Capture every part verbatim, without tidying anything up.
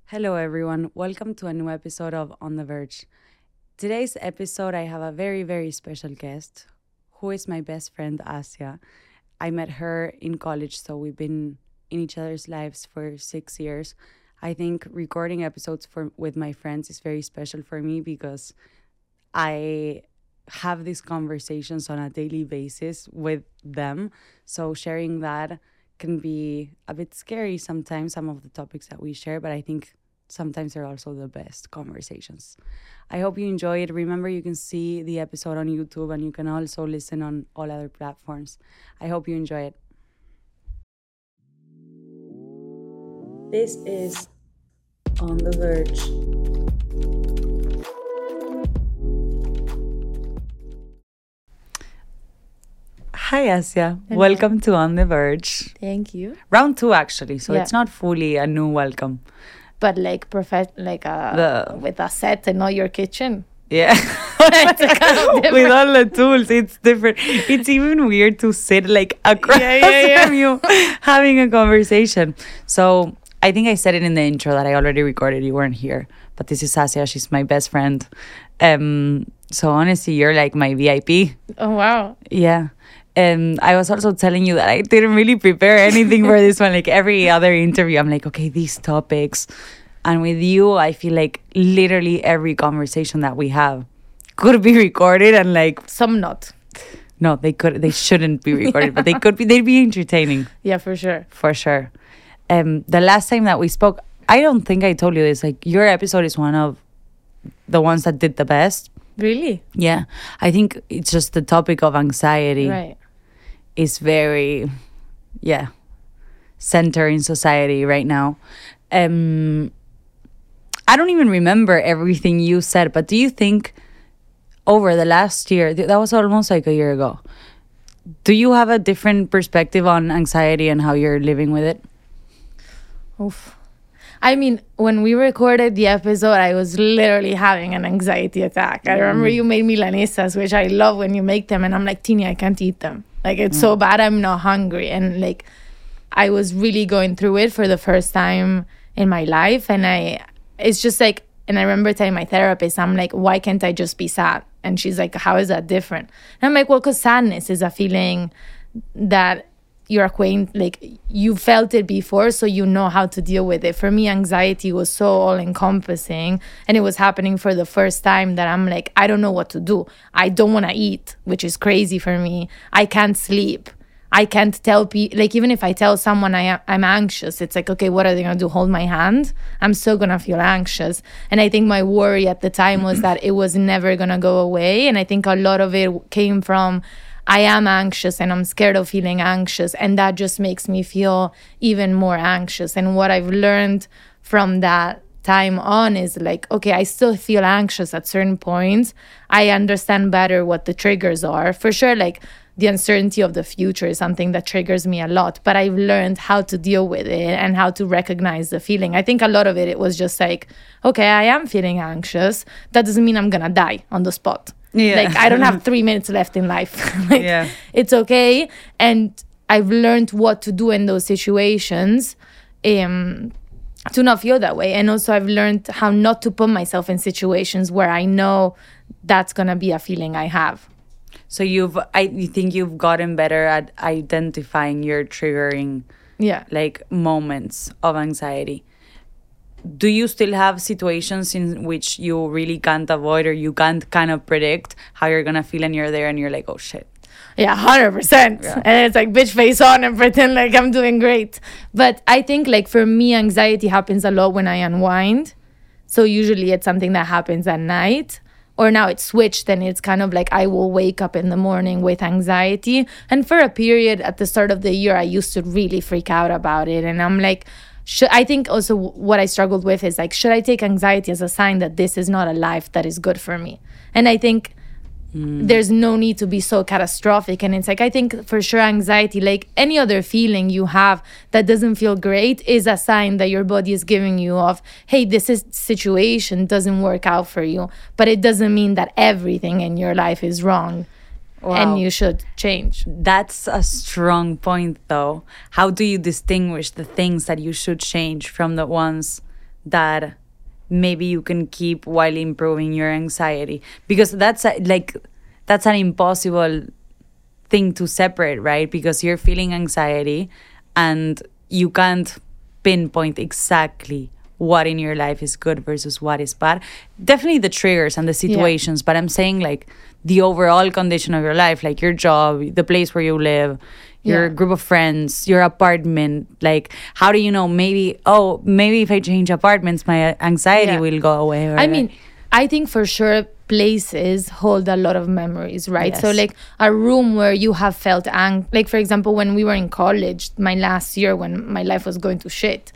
Hello, everyone. Welcome to a new episode of On the Verge. Today's episode, I have a very, very special guest who is my best friend, Asia. I met her in college, so we've been in each other's lives for six years. I think recording episodes for with my friends is very special for me because I have these conversations on a daily basis with them. So sharing that can be a bit scary sometimes, some of the topics that we share, but I think sometimes they're also the best conversations. I hope you enjoy it. Remember, you can see the episode on YouTube and you can also listen on all other platforms. I hope you enjoy it. This is On the Verge. Hi, Asia. Hello. Welcome to On the Verge. Thank you. Round two, actually, so Yeah. it's not fully a new welcome. But like prof- like uh, The- with a set and not your kitchen. Yeah. It's kind of different. With all the tools, it's different. It's even weird to sit like across Yeah, yeah, yeah. from you having a conversation. So I think I said it in the intro that I already recorded. You weren't here. But this is Asia. She's my best friend. Um, so honestly, you're like my V I P. Oh wow. Yeah. And I was also telling you that I didn't really prepare anything for this one. Like every other interview, I'm like, okay, these topics. And with you, I feel like literally every conversation that we have could be recorded and like, Some not. no, they could, they shouldn't be recorded, but they could be, they'd be entertaining Yeah, for sure. for sure. Um, the last time that we spoke, I don't think I told you this. Like your episode is one of the ones that did the best. Really? Yeah, I think it's just the topic of anxiety. Right. Is very, yeah, center in society right now. Um, I don't even remember everything you said, but do you think over the last year, th- that was almost like a year ago, do you have a different perspective on anxiety and how you're living with it? Oof. I mean, when we recorded the episode, I was literally having an anxiety attack. I remember you made milanesas, which I love when you make them, and I'm like, Tini, I can't eat them. Like, it's so bad, I'm not hungry. And like, I was really going through it for the first time in my life. And I, it's just like, and I remember telling my therapist, I'm like, why can't I just be sad? And she's like, how is that different? And I'm like, well, because sadness is a feeling that you're acquainted, like you felt it before, so you know how to deal with it. For me, anxiety was so all encompassing, and it was happening for the first time that I'm like, I don't know what to do. I don't want to eat, which is crazy for me. I can't sleep. I can't tell people, like even if I tell someone I am, I'm anxious, it's like, okay, what are they going to do? Hold my hand? I'm still going to feel anxious. And I think my worry at the time was that it was never going to go away. And I think a lot of it came from, I am anxious and I'm scared of feeling anxious. And that just makes me feel even more anxious. And what I've learned from that time on is like, okay, I still feel anxious at certain points. I understand better what the triggers are. For sure, like the uncertainty of the future is something that triggers me a lot. But I've learned how to deal with it and how to recognize the feeling. I think a lot of it, it was just like, okay, I am feeling anxious. That doesn't mean I'm going to die on the spot. Yeah. Like, I don't have three minutes left in life. Like, Yeah. it's okay. And I've learned what to do in those situations um, to not feel that way. And also I've learned how not to put myself in situations where I know that's going to be a feeling I have. So you've, I you think you've gotten better at identifying your triggering Yeah. like moments of anxiety. Do you still have situations in which you really can't avoid or you can't kind of predict how you're gonna feel and you're there and you're like, oh shit? Yeah, one hundred percent. Yeah. And it's like bitch face on and pretend like I'm doing great. But I think like for me, anxiety happens a lot when I unwind. So usually it's something that happens at night. Or now it's switched and it's kind of like I will wake up in the morning with anxiety. And for a period at the start of the year, I used to really freak out about it. And I'm like, should, I think also what I struggled with is like, should I take anxiety as a sign that this is not a life that is good for me? And I think there's no need to be so catastrophic. And it's like, I think for sure anxiety, like any other feeling you have that doesn't feel great, is a sign that your body is giving you of, hey, this is situation doesn't work out for you. But it doesn't mean that everything in your life is wrong. Wow. And you should change. That's a strong point, though. How do you distinguish the things that you should change from the ones that maybe you can keep while improving your anxiety? Because that's a, like that's an impossible thing to separate, right? Because you're feeling anxiety and you can't pinpoint exactly what in your life is good versus what is bad. Definitely the triggers and the situations, yeah. But I'm saying like the overall condition of your life, like your job, the place where you live, your yeah. group of friends, your apartment. Like, how do you know? Maybe, oh, maybe if I change apartments, my anxiety yeah. will go away. I mean, I think for sure places hold a lot of memories, right? Yes. So like a room where you have felt ang- like, for example, when we were in college, my last year when my life was going to shit,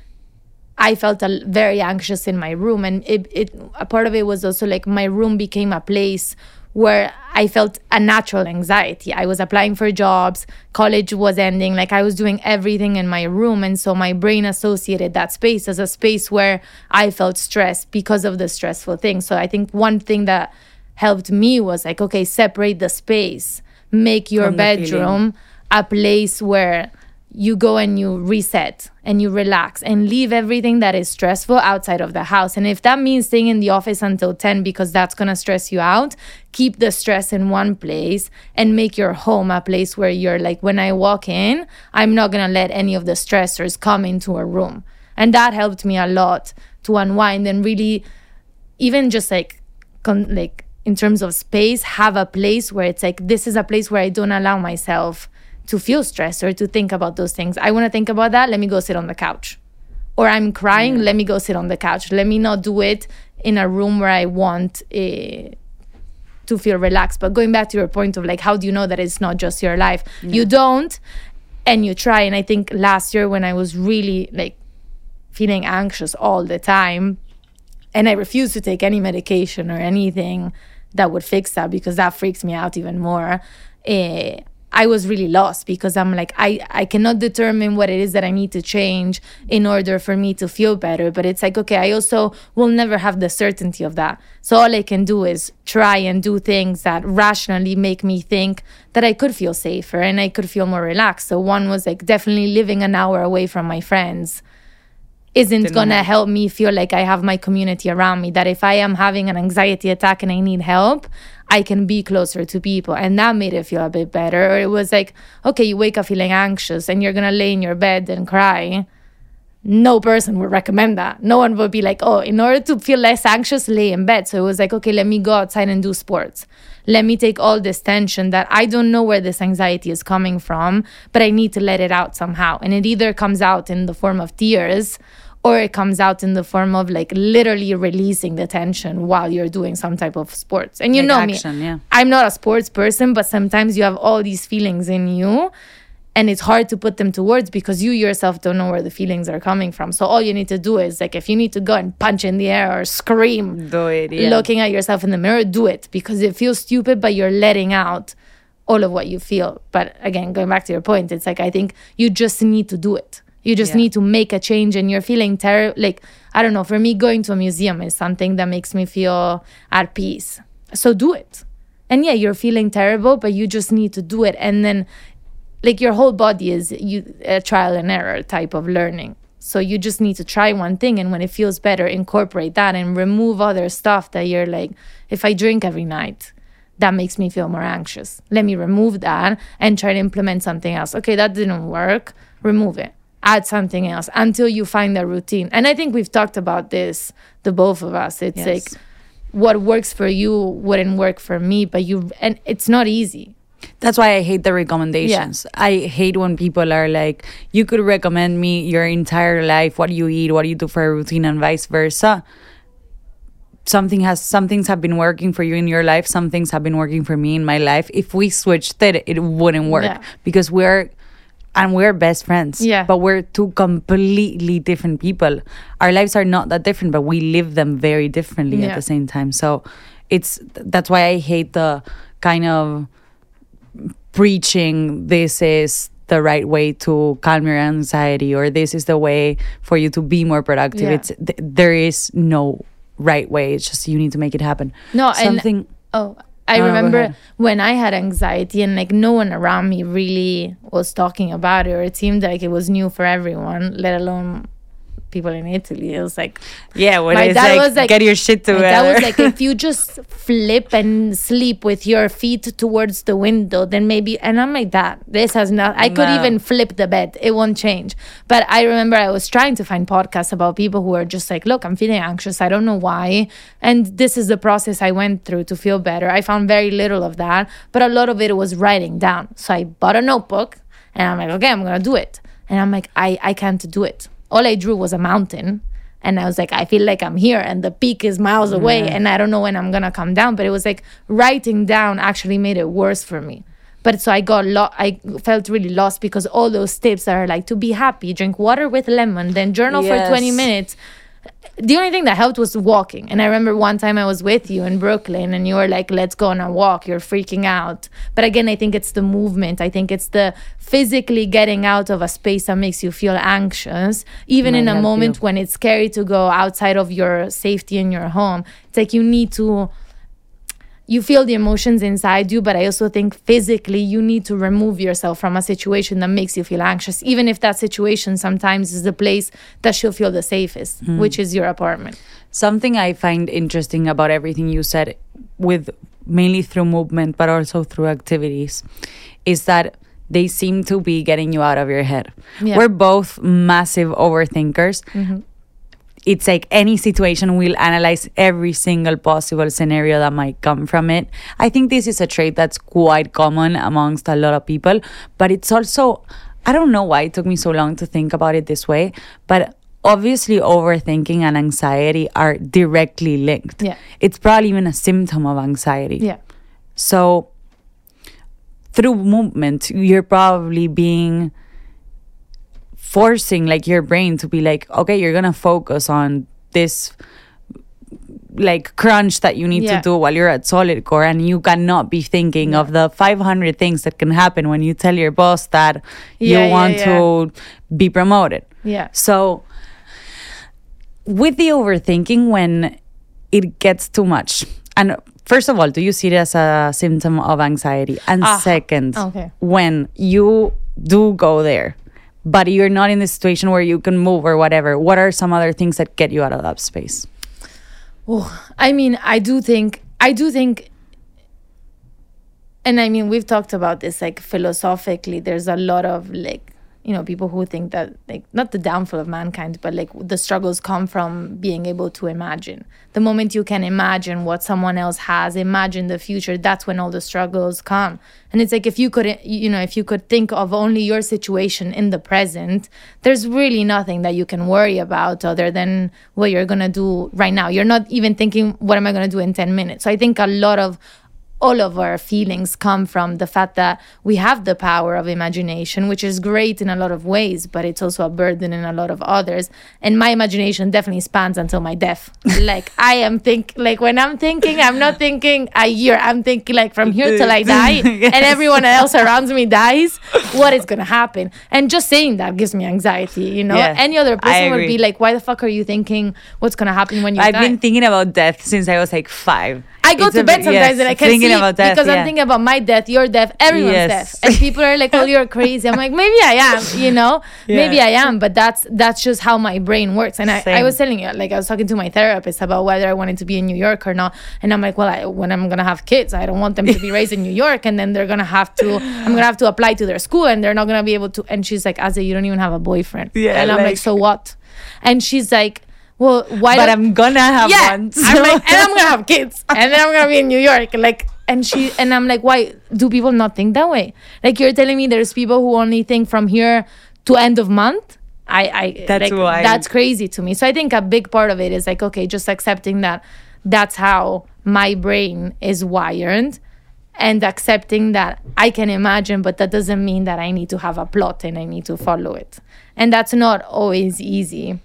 I felt a, very anxious in my room. And it, it a part of it was also like my room became a place where I felt a natural anxiety. I was applying for jobs, college was ending, like I was doing everything in my room. And so my brain associated that space as a space where I felt stressed because of the stressful thing. So I think one thing that helped me was like, okay, separate the space, make your bedroom a place where you go and you reset and you relax and leave everything that is stressful outside of the house. And if that means staying in the office until ten because that's going to stress you out, keep the stress in one place and make your home a place where you're like, when I walk in, I'm not going to let any of the stressors come into a room. And that helped me a lot to unwind and really even just like, con- like in terms of space, have a place where it's like, this is a place where I don't allow myself to feel stressed or to think about those things. I want to think about that. Let me go sit on the couch. Or I'm crying. Yeah. Let me go sit on the couch. Let me not do it in a room where I want uh, to feel relaxed. But going back to your point of like, how do you know that it's not just your life? Yeah. You don't, and you try. And I think last year when I was really like feeling anxious all the time, and I refused to take any medication or anything that would fix that because that freaks me out even more. Uh, I was really lost because I'm like, I, I cannot determine what it is that I need to change in order for me to feel better. But it's like, okay, I also will never have the certainty of that. So all I can do is try and do things that rationally make me think that I could feel safer and I could feel more relaxed. So one was like definitely living an hour away from my friends isn't going to help me feel like I have my community around me, that if I am having an anxiety attack and I need help, I can be closer to people. And that made it feel a bit better. Or it was like, okay, you wake up feeling anxious and you're going to lay in your bed and cry. No person would recommend that. No one would be like, oh, in order to feel less anxious, lay in bed. So it was like, okay, let me go outside and do sports. Let me take all this tension that I don't know where this anxiety is coming from, but I need to let it out somehow. And it either comes out in the form of tears or it comes out in the form of like literally releasing the tension while you're doing some type of sports. And you like know action, me, yeah. I'm not a sports person, but sometimes you have all these feelings in you and it's hard to put them to words because you yourself don't know where the feelings are coming from. So all you need to do is like, if you need to go and punch in the air or scream, do it, yeah. Looking at yourself in the mirror, do it because it feels stupid, but you're letting out all of what you feel. But again, going back to your point, it's like, I think you just need to do it. You just yeah. need to make a change and you're feeling terrible. Like, I don't know, for me, going to a museum is something that makes me feel at peace. So do it. And yeah, you're feeling terrible, but you just need to do it. And then like your whole body is you a trial and error type of learning. So you just need to try one thing. And when it feels better, incorporate that and remove other stuff that you're like, if I drink every night, that makes me feel more anxious. Let me remove that and try to implement something else. Okay, that didn't work. Remove it. Add something else until you find a routine. And I think we've talked about this, the both of us. It's yes. like what works for you wouldn't work for me, but you, and it's not easy. That's why I hate the recommendations. Yeah. I hate when people are like, you could recommend me your entire life, what you eat, what you do for a routine and vice versa. Something has, some things have been working for you in your life. Some things have been working for me in my life. If we switched it, it wouldn't work yeah. because we're, And we're best friends, yeah. but we're two completely different people. Our lives are not that different, but we live them very differently yeah. at the same time. So it's that's why I hate the kind of preaching, this is the right way to calm your anxiety, or this is the way for you to be more productive. Yeah. It's th- there is no right way. It's just you need to make it happen. No, Something... And, oh... I oh, remember when I had anxiety and like no one around me really was talking about it, or it seemed like it was new for everyone, let alone people in Italy. It was like, Yeah, when my it's dad like, was like, get your shit my together. dad was like, if you just flip and sleep with your feet towards the window, then maybe. And I'm like, that this has not. I could No. even flip the bed; it won't change. But I remember I was trying to find podcasts about people who are just like, look, I'm feeling anxious. I don't know why, and this is the process I went through to feel better. I found very little of that, but a lot of it was writing down. So I bought a notebook, and I'm like, okay, I'm gonna do it. And I'm like, I I can't do it. All I drew was a mountain. And I was like, I feel like I'm here and the peak is miles away Yeah. and I don't know when I'm going to come down. But it was like writing down actually made it worse for me. But so I got lo- I felt really lost because all those tips are like to be happy, drink water with lemon, then journal Yes. for twenty minutes. The only thing that helped was walking. And I remember one time I was with you in Brooklyn and you were like, let's go on a walk. You're freaking out. But again, I think it's the movement. I think it's the physically getting out of a space that makes you feel anxious, even Might in a help moment you. when it's scary to go outside of your safety in your home. It's like you need to, you feel the emotions inside you, but I also think physically you need to remove yourself from a situation that makes you feel anxious, even if that situation sometimes is the place that you'll feel the safest, which is your apartment. Something I find interesting about everything you said, with mainly through movement, but also through activities, is that they seem to be getting you out of your head. Yeah. We're both massive overthinkers. It's like any situation, we'll analyze every single possible scenario that might come from it. I think this is a trait that's quite common amongst a lot of people, but it's also, I don't know why it took me so long to think about it this way, but obviously overthinking and anxiety are directly linked. Yeah. It's probably even a symptom of anxiety. Yeah. So through movement, you're probably being forcing like your brain to be like, okay, you're gonna focus on this like crunch that you need Yeah. to do while you're at solid core, and you cannot be thinking of the five hundred things that can happen when you tell your boss that you Yeah, yeah, want yeah. to be promoted. Yeah. So with the overthinking, when it gets too much, and first of all, do you see it as a symptom of anxiety? And Ah, second, okay. when you do go there, but you're not in the situation where you can move or whatever, what are some other things that get you out of that space? Oh, I mean, I do think, I do think, and I mean, we've talked about this like philosophically. There's a lot of like, you know, people who think that like not the downfall of mankind, but like the struggles come from being able to imagine. The moment you can imagine what someone else has, imagine the future, that's when all the struggles come. And it's like if you could, you know, if you could think of only your situation in the present, there's really nothing that you can worry about other than what you're gonna do right now. You're not even thinking, what am I gonna do in ten minutes? So I think a lot of all of our feelings come from the fact that we have the power of imagination, which is great in a lot of ways, but it's also a burden in a lot of others. And my imagination definitely spans until my death. Like I am think like when I'm thinking, I'm not thinking a year. I'm thinking like from here till I die, Yes. and everyone else around me dies. What is gonna happen? And just saying that gives me anxiety. You know, Yeah, any other I person would agree. be like, "Why the fuck are you thinking what's gonna happen when you I've die?" been thinking about death since I was like five. I go It's to a- bed sometimes yes, and I can thinking sleep about death, because yeah. I'm thinking about my death, your death, everyone's Yes. death, and people are like, "Oh, you're crazy." I'm like, maybe I am, you know, Yeah. maybe I am, but that's that's just how my brain works. And I, I Same. was telling you, like, I was talking to my therapist about whether I wanted to be in New York or not, and I'm like, well, I, when I'm gonna have kids, I don't want them to be raised in New York, and then they're gonna have to, I'm gonna have to apply to their school, and they're not gonna be able to. And she's like, Asa, you don't even have a boyfriend, Yeah, and I'm like, like- so what? And she's like, well, why? But don't- I'm gonna have yeah, one. I'm so- like, and I'm gonna have kids, and then I'm gonna be in New York, like, and she, and I'm like, why do people not think that way? Like, you're telling me there's people who only think from here to end of month. I, I, That's like, why. that's crazy to me. So I think a big part of it is like, okay, just accepting that that's how my brain is wired, and accepting that I can imagine, but that doesn't mean that I need to have a plot and I need to follow it, and that's not always easy.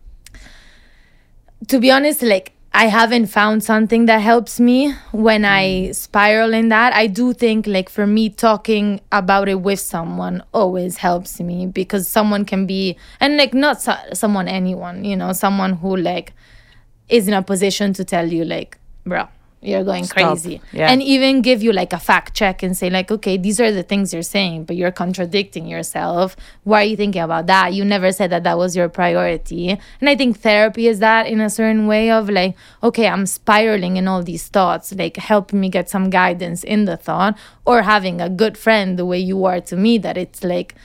To be honest, like, I haven't found something that helps me when I spiral in that. I do think, like, for me, talking about it with someone always helps me, because someone can be, and like, not so, someone, anyone, you know, someone who like is in a position to tell you, like, bro, you're going Stop. crazy. Yeah. And even give you like a fact check and say like, okay, these are the things you're saying, but you're contradicting yourself. Why are you thinking about that? You never said that that was your priority. And I think therapy is that in a certain way of like, okay, I'm spiraling in all these thoughts, like helping me get some guidance in the thought, or having a good friend the way you are to me, that it's like,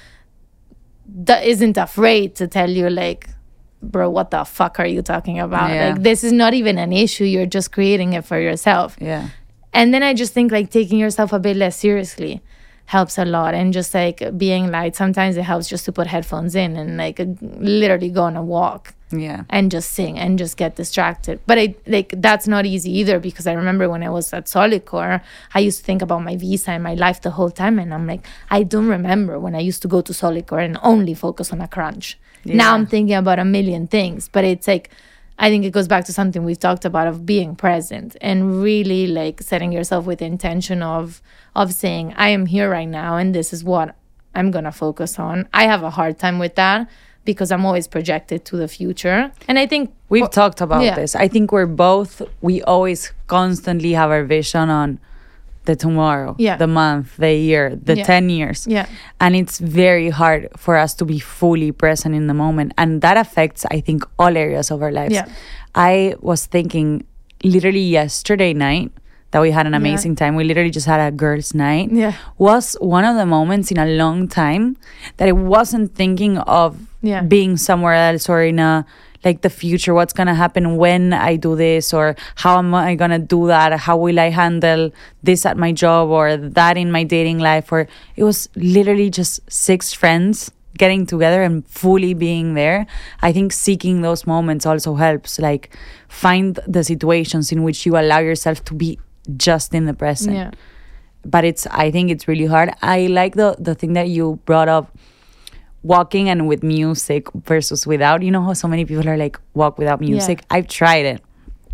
that isn't afraid to tell you like, bro, what the fuck are you talking about? Yeah. Like, this is not even an issue. You're just creating it for yourself. Yeah. And then I just think like taking yourself a bit less seriously helps a lot. And just like being like, sometimes it helps just to put headphones in and like literally go on a walk. Yeah. And just sing and just get distracted. But I like that's not easy either, because I remember when I was at Solidcore, I used to think about my visa and my life the whole time. And I'm like, I don't remember when I used to go to Solidcore and only focus on a crunch. Yeah. Now I'm thinking about a million things. But it's like, I think it goes back to something we've talked about of being present and really like setting yourself with the intention of of saying, I am here right now and this is what I'm gonna focus on. I have a hard time with that, because I'm always projected to the future. And I think we've talked about yeah. this. I think we're both, we always constantly have our vision on the tomorrow, yeah. the month, the year, the yeah. ten years. Yeah. And it's very hard for us to be fully present in the moment. And that affects, I think, all areas of our lives. Yeah. I was thinking literally yesterday night that we had an amazing yeah. time. We literally just had a girls' night. Yeah. Was one of the moments in a long time that I wasn't thinking of yeah. being somewhere else or in a like the future, what's gonna happen when I do this, or how am I gonna do that, how will I handle this at my job or that in my dating life. Or it was literally just six friends getting together and fully being there. I think seeking those moments also helps, like find the situations in which you allow yourself to be just in the present. Yeah. But it's, I think it's really hard. I like the the thing that you brought up, walking and with music versus without. You know how so many people are like, walk without music? Yeah. I've tried it.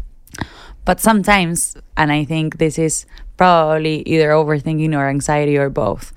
But sometimes, and I think this is probably either overthinking or anxiety or both,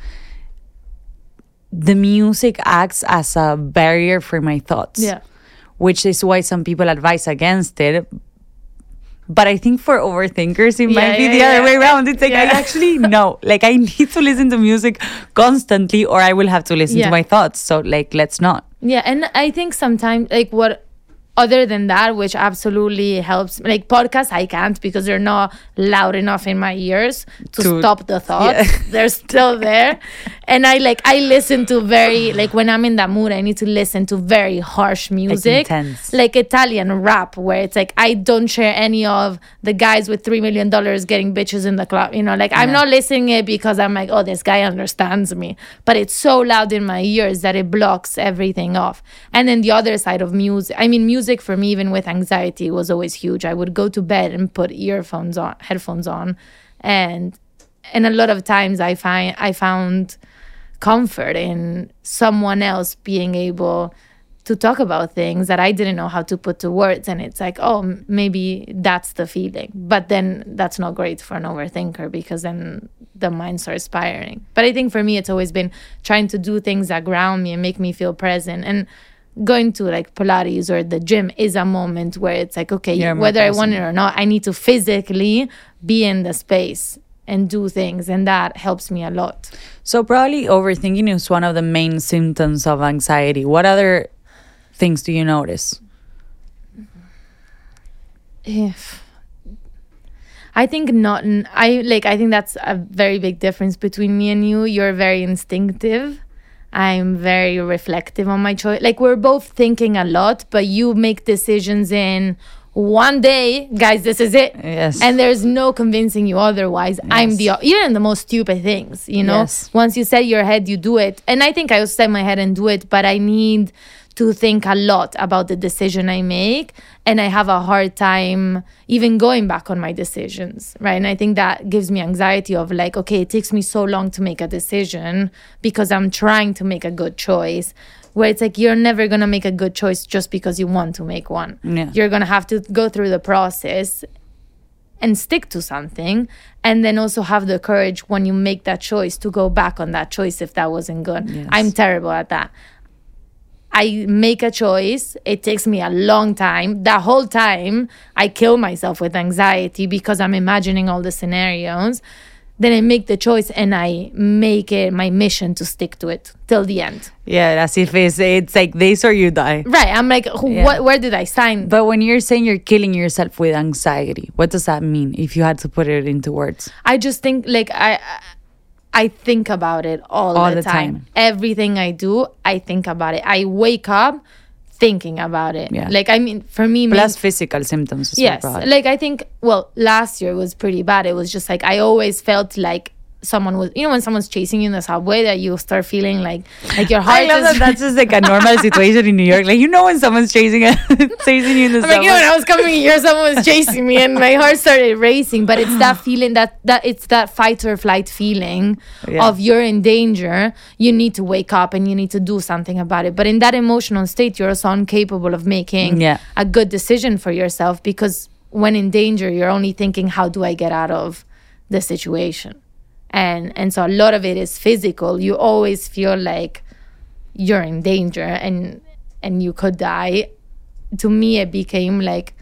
the music acts as a barrier for my thoughts. Yeah. Which is why some people advise against it. But I think for overthinkers, it yeah, might be yeah, the yeah. other way around. It's like, yeah. I actually know. Like, I need to listen to music constantly or I will have to listen yeah. to my thoughts. So, like, let's not. Yeah, and I think sometimes, like, what... Other than that, which absolutely helps, like podcasts, I can't because they're not loud enough in my ears to, to stop the thoughts. Yeah. They're still there. And I like, I listen to very, like when I'm in that mood, I need to listen to very harsh music. Like intense. Like Italian rap, where it's like, I don't share any of the guys with three million dollars getting bitches in the club. You know, like I'm yeah. not listening it because I'm like, oh, this guy understands me. But it's so loud in my ears that it blocks everything off. And then the other side of music, I mean, music for me, even with anxiety, was always huge. I would go to bed and put earphones on, headphones on, and and a lot of times I find I found comfort in someone else being able to talk about things that I didn't know how to put to words. And it's like, oh, maybe that's the feeling. But then that's not great for an overthinker because then the mind starts spiraling. But I think for me, it's always been trying to do things that ground me and make me feel present. And going to like Pilates or the gym is a moment where it's like, okay, yeah, whether I want it or not, I need to physically be in the space and do things. And that helps me a lot. So probably overthinking is one of the main symptoms of anxiety. What other things do you notice? If I think not, I like, I think that's a very big difference between me and you. You're very instinctive. I'm very reflective on my choice. Like we're both thinking a lot, but you make decisions in one day, guys, this is it. Yes. And there's no convincing you otherwise. Yes. I'm the, even in the most stupid things, you know, yes. once you set your head, you do it. And I think I will set my head and do it, but I need to think a lot about the decision I make. And I have a hard time even going back on my decisions, right? And I think that gives me anxiety of like, okay, it takes me so long to make a decision because I'm trying to make a good choice, where it's like, you're never going to make a good choice just because you want to make one. Yeah. You're going to have to go through the process and stick to something, and then also have the courage when you make that choice to go back on that choice if that wasn't good. Yes. I'm terrible at that. I make a choice. It takes me a long time. That whole time, I kill myself with anxiety because I'm imagining all the scenarios. Then I make the choice and I make it my mission to stick to it till the end. Yeah, as if it's, it's like this or you die. Right. I'm like, who, Yeah. what, where did I sign? But when you're saying you're killing yourself with anxiety, what does that mean if you had to put it into words? I just think like I I think about it all, All the, the time. time. Everything I do, I think about it. I wake up thinking about it. Yeah. Like I mean for me Plus main- physical symptoms. As yes. well. Like I think well, last year was pretty bad. It was just like I always felt like someone was, you know, when someone's chasing you in the subway, that you start feeling like like your heart I love is that that's just like a normal situation in New York. Like, you know, when someone's chasing a, chasing you in the I'm subway. like, you know, when I was coming here, someone was chasing me and my heart started racing. But it's that feeling that, that it's that fight or flight feeling Yeah. of you're in danger. You need to wake up and you need to do something about it. But in that emotional state, you're also incapable of making Yeah. a good decision for yourself because when in danger, you're only thinking, how do I get out of the situation? And and so a lot of it is physical. You always feel like you're in danger and and you could die. To me, it became like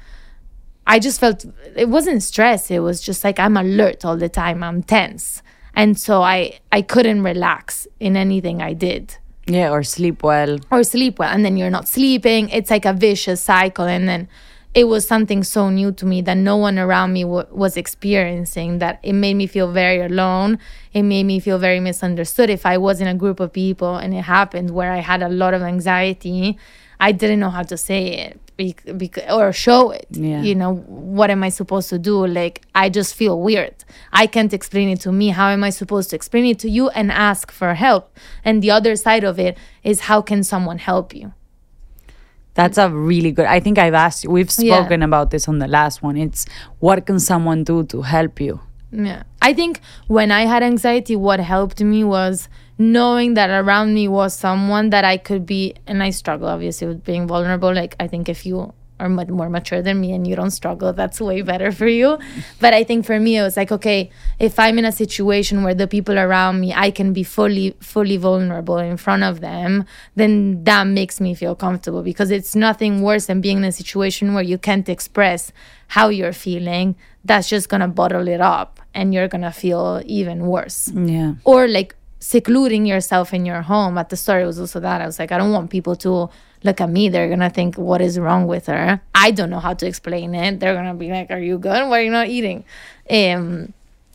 I just felt it wasn't stress. It was just like I'm alert all the time. I'm tense, and so I I couldn't relax in anything I did Yeah, or sleep well. or sleep well. And then you're not sleeping. It's like a vicious cycle. And then it was something so new to me that no one around me w- was experiencing, that it made me feel very alone. It made me feel very misunderstood. If I was in a group of people and it happened where I had a lot of anxiety, I didn't know how to say it bec- bec- or show it. Yeah. You know, what am I supposed to do? Like, I just feel weird. I can't explain it to me. How am I supposed to explain it to you and ask for help? And the other side of it is, how can someone help you? That's a really good. I think I've asked you. We've Yeah. spoken about this on the last one. It's what can someone do to help you? Yeah. I think when I had anxiety, what helped me was knowing that around me was someone that I could be, and I struggle obviously with being vulnerable. Like, I think if you are much more mature than me and you don't struggle, that's way better for you. But I think for me, it was like, okay, if I'm in a situation where the people around me, I can be fully, fully vulnerable in front of them, then that makes me feel comfortable, because it's nothing worse than being in a situation where you can't express how you're feeling. That's just going to bottle it up and you're going to feel even worse. Yeah. Or like secluding yourself in your home. At the start, it was also that. I was like, I don't want people to look at me. They're going to think, what is wrong with her? I don't know how to explain it. They're going to be like, are you good? Why are you not eating? Um,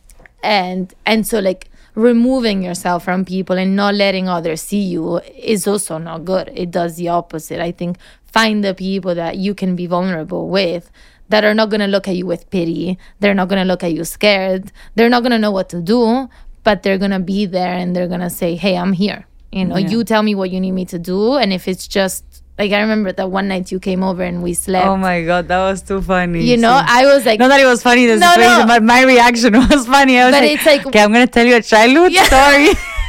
and and so like removing yourself from people and not letting others see you is also not good. It does the opposite. I think find the people that you can be vulnerable with, that are not going to look at you with pity. They're not going to look at you scared. They're not going to know what to do, but they're going to be there and they're going to say, hey, I'm here. You know, Yeah. you tell me what you need me to do. And if it's just, like, I remember that one night you came over and we slept. Oh my God, that was too funny. You know, See. I was like, Not that it was funny, the No, situation, no. but my reaction was funny. I was But like, it's like- okay, I'm going to tell you a childhood Yeah. story.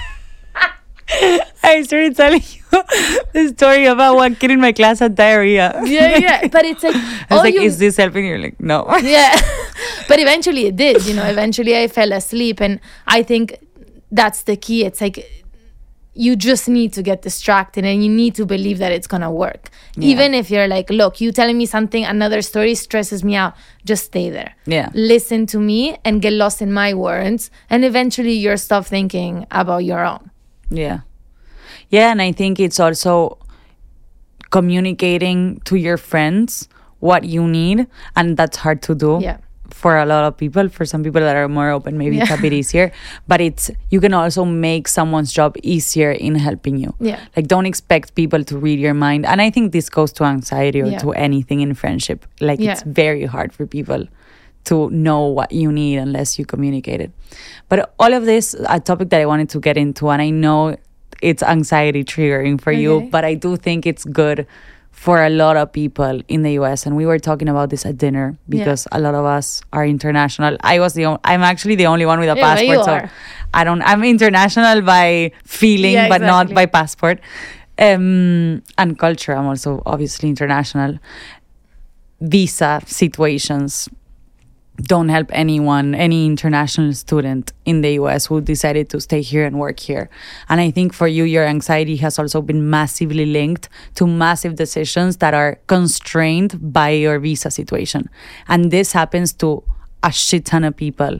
I started telling you the story about one kid in my class had diarrhea. yeah, yeah. But it's like, I was all like, you- is this helping? You're like, no. yeah. But eventually it did, you know, eventually I fell asleep. And I think that's the key. It's like, you just need to get distracted and you need to believe that it's going to work. Yeah. Even if you're like, look, you telling me something, another story stresses me out, just stay there. Yeah. Listen to me and get lost in my words. And eventually you're stop thinking about your own. Yeah. Yeah, and I think it's also communicating to your friends what you need, and that's hard to do. Yeah. For a lot of people. For some people that are more open, maybe it's Yeah. a bit easier, but it's you can also make someone's job easier in helping you. Yeah. Like, don't expect people to read your mind. And I think this goes to anxiety or Yeah. to anything in friendship. Like, Yeah. it's very hard for people to know what you need unless you communicate it. But all of this, a topic that I wanted to get into, and I know it's anxiety triggering for you, Okay. but I do think it's good for a lot of people in the U S. And we were talking about this at dinner because a lot of us are international. I was the only, I'm actually the only one with a Yeah, but you passport, so are. I don't. I'm international by feeling, Yeah, but not exactly. by passport. Um, and culture. I'm also obviously international. Visa situations. don't help anyone, any international student in the U S who decided to stay here and work here. And I think for you, your anxiety has also been massively linked to massive decisions that are constrained by your visa situation. And this happens to a shit ton of people.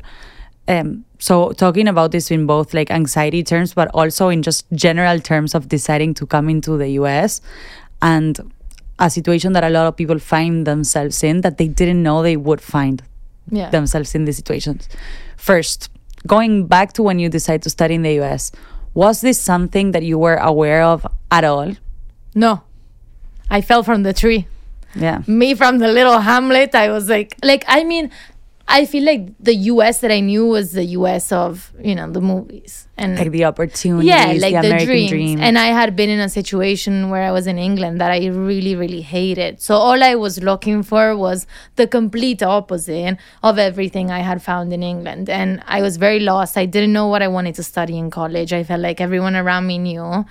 Um, so talking about this in both like anxiety terms, but also in just general terms of deciding to come into the U S, and a situation that a lot of people find themselves in that they didn't know they would find yeah. themselves in these situations. First, going back to when you decided to study in the U S, was this something that you were aware of at all? No. I fell from the tree. Yeah. Me from the little hamlet, I was like, like, I mean, I feel like the U S that I knew was the U S of, you know, the movies. And like the opportunities, yeah, like the the, American dreams. dream. And I had been in a situation where I was in England that I really, really hated. So all I was looking for was the complete opposite of everything I had found in England. And I was very lost. I didn't know what I wanted to study in college. I felt like everyone around me knew.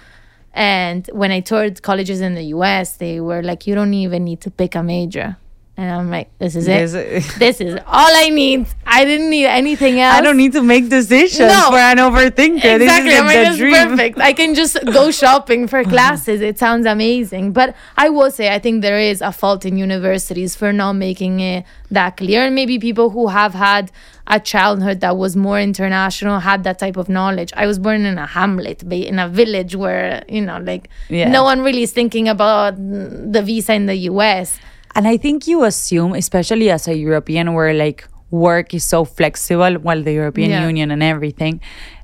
And when I toured colleges in the U S, they were like, you don't even need to pick a major. And I'm like, this is it. This, this is all I need. I didn't need anything else. I don't need to make decisions No. for an overthinker. Exactly. This is I'm the, like, the this dream. is perfect. I can just go shopping for classes. It sounds amazing. But I will say, I think there is a fault in universities for not making it that clear. And maybe people who have had a childhood that was more international had that type of knowledge. I was born in a hamlet, ba- in a village where, you know, like Yeah. no one really is thinking about the visa in the U S. And I think you assume, especially as a European, where like work is so flexible, well, the European Yeah. Union and everything.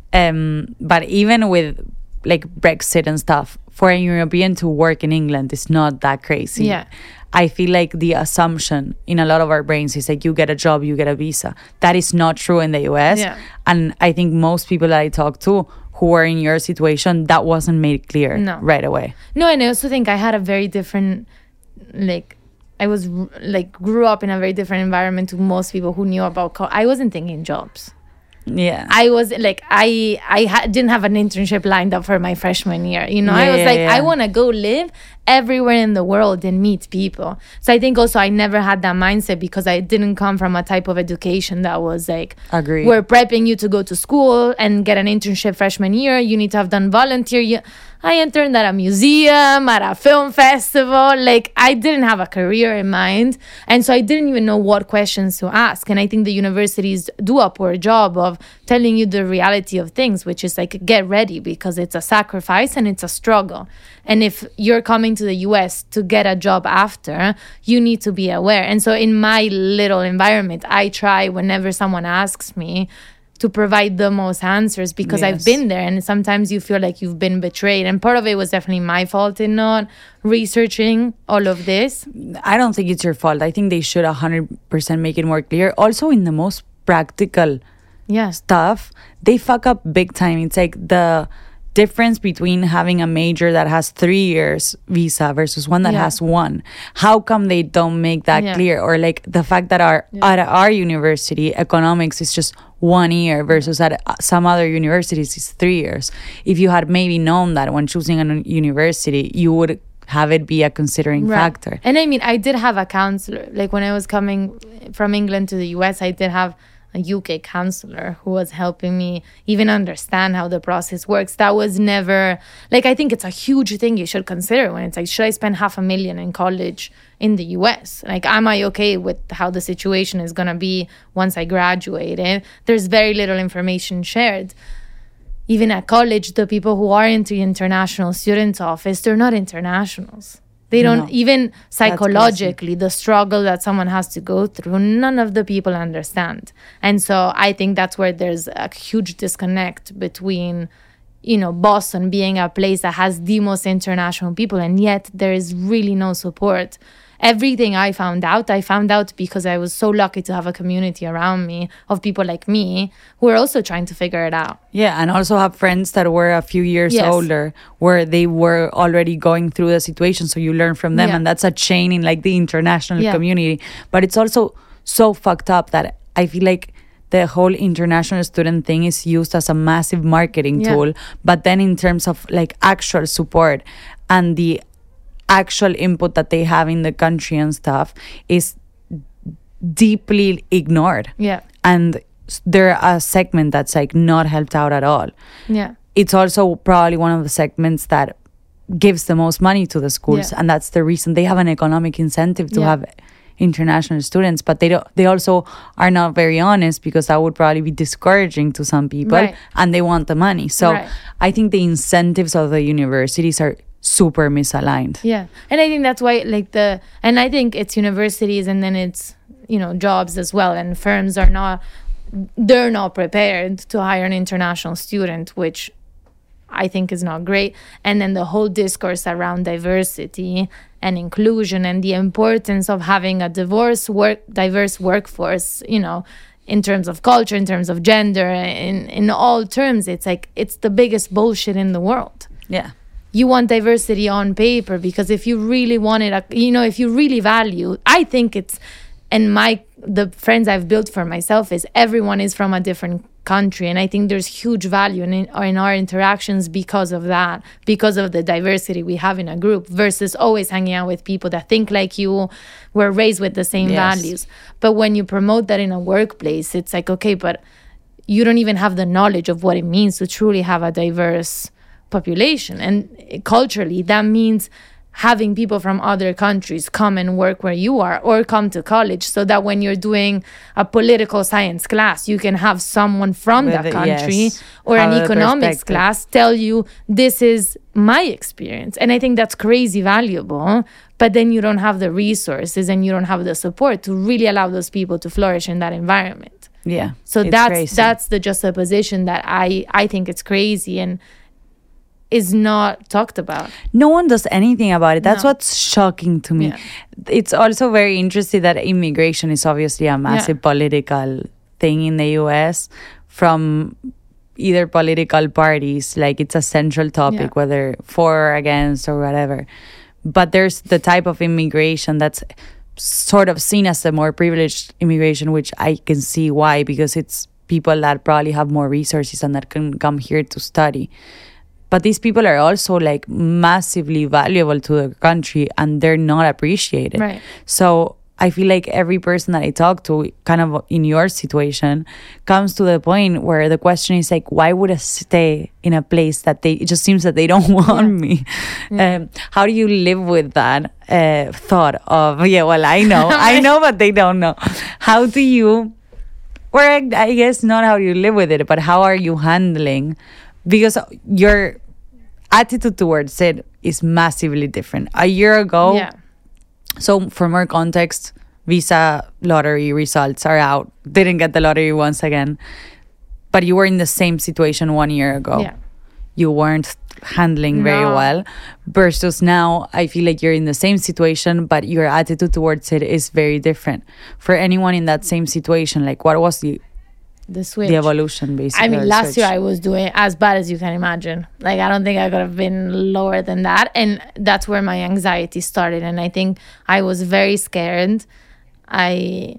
Um, but even with like Brexit and stuff, for a European to work in England is not that crazy. Yeah. I feel like the assumption in a lot of our brains is like you get a job, you get a visa. That is not true in the U S. Yeah. And I think most people that I talk to who were in your situation, that wasn't made clear No. right away. No, and I also think I had a very different, like, I was r- like grew up in a very different environment to most people who knew about. Co- I wasn't thinking jobs. Yeah. I was like, I I ha- didn't have an internship lined up for my freshman year. You know, I Yeah, was yeah, like, yeah. I want to go live everywhere in the world and meet people. So I think also I never had that mindset because I didn't come from a type of education that was like, Agreed. we're prepping you to go to school and get an internship freshman year. You need to have done volunteer. You- I interned at a museum, at a film festival. Like, I didn't have a career in mind. And so I didn't even know what questions to ask. And I think the universities do a poor job of telling you the reality of things, which is like, get ready because it's a sacrifice and it's a struggle. And if you're coming to the U S to get a job after, you need to be aware. And so in my little environment, I try whenever someone asks me to provide the most answers because I've Yes. been there, and sometimes you feel like you've been betrayed, and part of it was definitely my fault in not researching all of this. I don't think it's your fault. I think they should one hundred percent make it more clear. Also, in the most practical Yeah. stuff, they fuck up big time. It's like the difference between having a major that has three years visa versus one that Yeah. has one. How come they don't make that Yeah. clear? Or like the fact that our at our university, economics is just one year versus at uh, some other universities is three years. If you had maybe known that when choosing a university, you would have it be a considering Right. factor. And I mean, I did have a counselor. Like when I was coming from England to the U S, I did have a U K counselor who was helping me even understand how the process works. That was never, like, I think it's a huge thing you should consider when it's like, should I spend half a million in college in the U S? Like, am I okay with how the situation is going to be once I graduated? There's very little information shared. Even at college, the people who are into the international students office, they're not internationals. They don't, No. even psychologically, the struggle that someone has to go through, none of the people understand. And so I think that's where there's a huge disconnect between, you know, Boston being a place that has the most international people, and yet there is really no support. Everything I found out, I found out because I was so lucky to have a community around me of people like me who are also trying to figure it out. Yeah, and also have friends that were a few years Yes. older where they were already going through the situation, so you learn from them. Yeah. And that's a chain in like the international Yeah. community. But it's also so fucked up that I feel like the whole international student thing is used as a massive marketing Yeah. tool. But then in terms of like actual support and the actual input that they have in the country and stuff is deeply ignored. Yeah. And they're a segment that's like not helped out at all. Yeah. It's also probably one of the segments that gives the most money to the schools, Yeah. and that's the reason they have an economic incentive to Yeah. have international students. But they don't. They also are not very honest, because that would probably be discouraging to some people, Right. and they want the money. So Right. I think the incentives of the universities are super misaligned. Yeah. And I think that's why, like, the, and I think it's universities and then it's, you know, jobs as well. And firms are not, they're not prepared to hire an international student, which I think is not great. And then the whole discourse around diversity and inclusion and the importance of having a diverse work, diverse workforce, you know, in terms of culture, in terms of gender, in, in all terms, it's like, it's the biggest bullshit in the world. Yeah. You want diversity on paper, because if you really want it, you know, if you really value, I think it's, and my, the friends I've built for myself is everyone is from a different country. And I think there's huge value in, in our interactions because of that, because of the diversity we have in a group, versus always hanging out with people that think like you, were raised with the same Yes. values. But when you promote that in a workplace, it's like, okay, but you don't even have the knowledge of what it means to truly have a diverse population. And culturally, that means having people from other countries come and work where you are, or come to college, so that when you're doing a political science class, you can have someone from With that the- country, yes, or have an the economics perspective. class tell you, this is my experience. And I think that's crazy valuable. But then you don't have the resources and you don't have the support to really allow those people to flourish in that environment. Yeah. So it's that's crazy. that's the juxtaposition that I I think it's crazy and is not talked about. No one does anything about it. That's No. what's shocking to me. Yeah. It's also very interesting that immigration is obviously a massive political thing in the U S from either political parties. Like, it's a central topic, Yeah. whether for or against or whatever. But there's the type of immigration that's sort of seen as the more privileged immigration, which I can see why, because it's people that probably have more resources and that can come here to study. But these people are also like massively valuable to the country, and they're not appreciated. Right. So I feel like every person that I talk to, kind of in your situation, comes to the point where the question is like, why would I stay in a place that they, it just seems that they don't want Yeah. me? Um, how do you live with that uh, thought of, yeah, well, I know, I know, but they don't know. How do you, or I I guess not how you live with it, but how are you handling? Because your attitude towards it is massively different. A year ago, Yeah. so for more context, visa lottery results are out. Didn't get the lottery once again. But you were in the same situation one year ago. Yeah. You weren't handling very No. well. Versus now, I feel like you're in the same situation, but your attitude towards it is very different. For anyone in that same situation, like, what was the, The switch. the evolution, basically? I mean, or last year switch? I was doing as bad as you can imagine. Like, I don't think I could have been lower than that. And that's where my anxiety started. And I think I was very scared. I,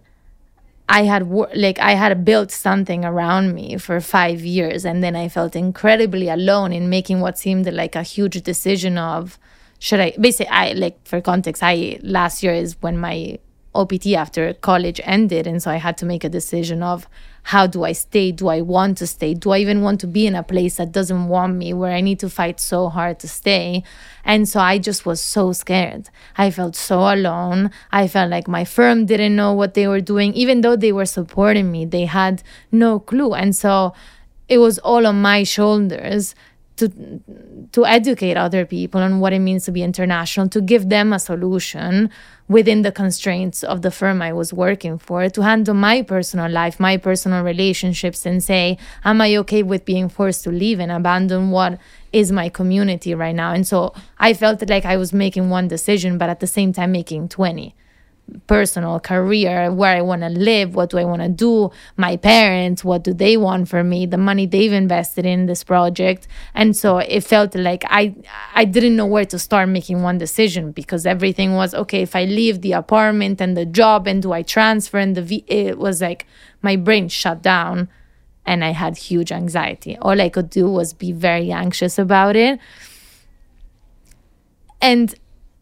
I had wor- like I had built something around me for five years, and then I felt incredibly alone in making what seemed like a huge decision of, should I basically I like for context, I last year is when my O P T after college ended, and so I had to make a decision of, how do I stay? Do I want to stay? Do I even want to be in a place that doesn't want me, where I need to fight so hard to stay? And so I just was so scared. I felt so alone. I felt like my firm didn't know what they were doing. Even though they were supporting me, they had no clue. And so it was all on my shoulders to to educate other people on what it means to be international, to give them a solution within the constraints of the firm I was working for, to handle my personal life, my personal relationships, and say, am I okay with being forced to leave and abandon what is my community right now? And so I felt like I was making one decision, but at the same time making twenty. Personal, career, where I want to live, what do I want to do, my parents, what do they want for me, the money they've invested in this project. And so it felt like I I didn't know where to start making one decision, because everything was, okay, if I leave the apartment and the job, and do I transfer, and the v- it was like my brain shut down, and I had huge anxiety. All I could do was be very anxious about it. And